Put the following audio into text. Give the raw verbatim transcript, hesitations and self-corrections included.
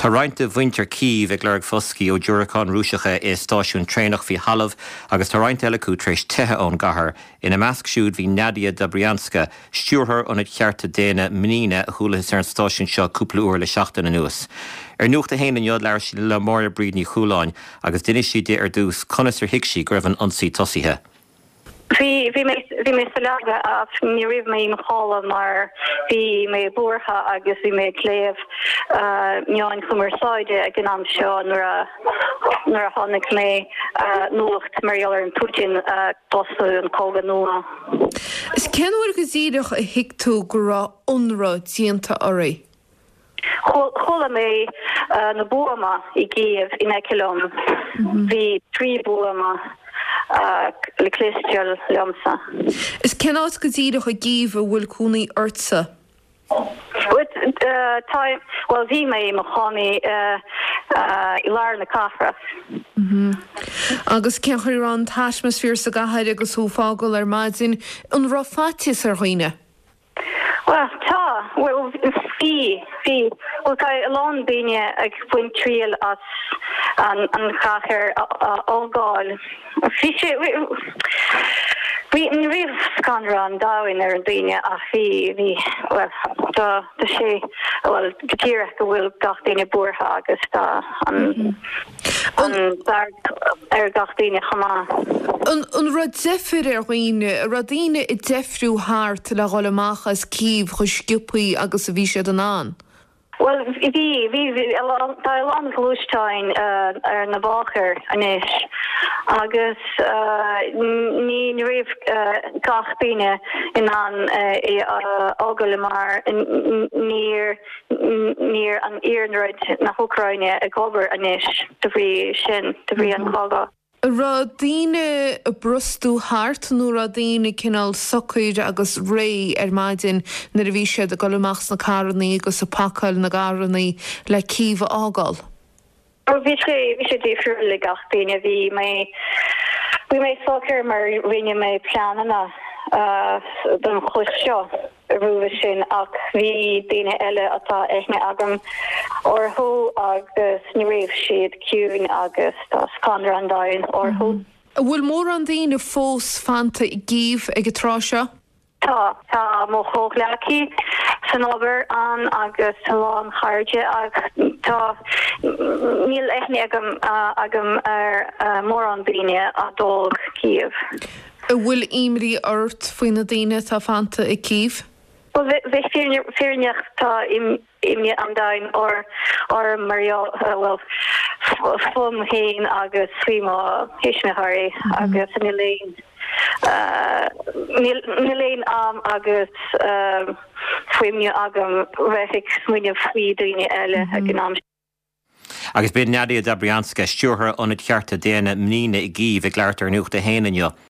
Tá roinnte bhaintear Kyiv ag Lorg Fosci ó Dúrachán Rúiseacha is stáisiún trénach bhí Halamh agus tá roinnt eile cú tréis tithe ón gcathair ina measc siúd bhí Nadia Dobryanska stúrthar ionad chearta déine mníine a chualathas ar an stáisiún seo cúpla uair le seachtain anuas. Ar nuachta héanaan iad leir sí le mór bríd ní chuúláin agus duine si dé ar dús conas ar hiic go raibh an ionsaí tosaithe. Vi vi me vi me salaga af ni rif me in hall mar vi me borha agus vi me kleef uh njain kummersaide ag an seo nura nura hannig me uh nocht Marielle en Putin uh tostu an koga noa. Is kenwer gezidech a hikto gra onra dienta oré. Chola me uh na boama I gef in ekelom vi tri boama Uh, le cléisteal leamsa. Is cenás go dtíadach a gíomh a bhfuil cúnaí orsa? With uh, time, well, bhí mé mo chánaí uh, uh, I lár na cathras. Mm-hmm. Agus cean chuir an taismasfír sa gathir agus thuágáil ar maidin an rafatis ar chuoine? Well, tá, well, fi, fi. Well, tá alán bíine ag buin tríal as an, an chachar ágáil. Fi sé, we in rif scanra an dawin ar an bíine a fi, vi, well, da, da sé, well, gatíra go bhfuil gach daine buartha agus da, an, an, dar, ar gach daine chama. An, an rud defir ar chuoine, radíine I defriú háart le gholamach as Kyiv chu sciúpaí agus a bhí siad an an? Well, vi vi vi tá an glústein ar na báchar anis agus ní rih gach bíine in an ágaile mar níor níor an iarnrid na Ucraine a gobar anis de bhrí sin de bhrí an chága. Ra díine a brustú háart nó ra díine cinál socuid agus ré ar maidin na a bhí siad a golamachs na carnaí agus a pacail na garnaí le Kyiv ágáil? Bhí sé bhí sé déifriúil le gach daine bhí mé bhí mé socer mar rinne mé pleanana don chuis seo ruúha sin ach bhí daine eile atá éithne agam orthú agus ní raibh siad ciúin agus tá scanra an dain orthú. Bhfuil mór an daoine fós fanta I gíomh ag trá seo? Tá, tá mo chóglaci san obair an agus salán chairde ag tá níl éithne agam agam ar mór an daine a dóg Kyiv. Bhfuil imrí ort faoin na daine tá fanta I Kyiv? Well, we fearneach tá imne an dain or or Marielle uh, well fum héin agus swima hismehari agus niléin uh niléin am agus um swimne agam vehik swinne fri duine eile agnam. Agus bid Nadia Dobryanska stúrthar ionad chearta déine mníine I gíomh ag leirtar nuachta héananne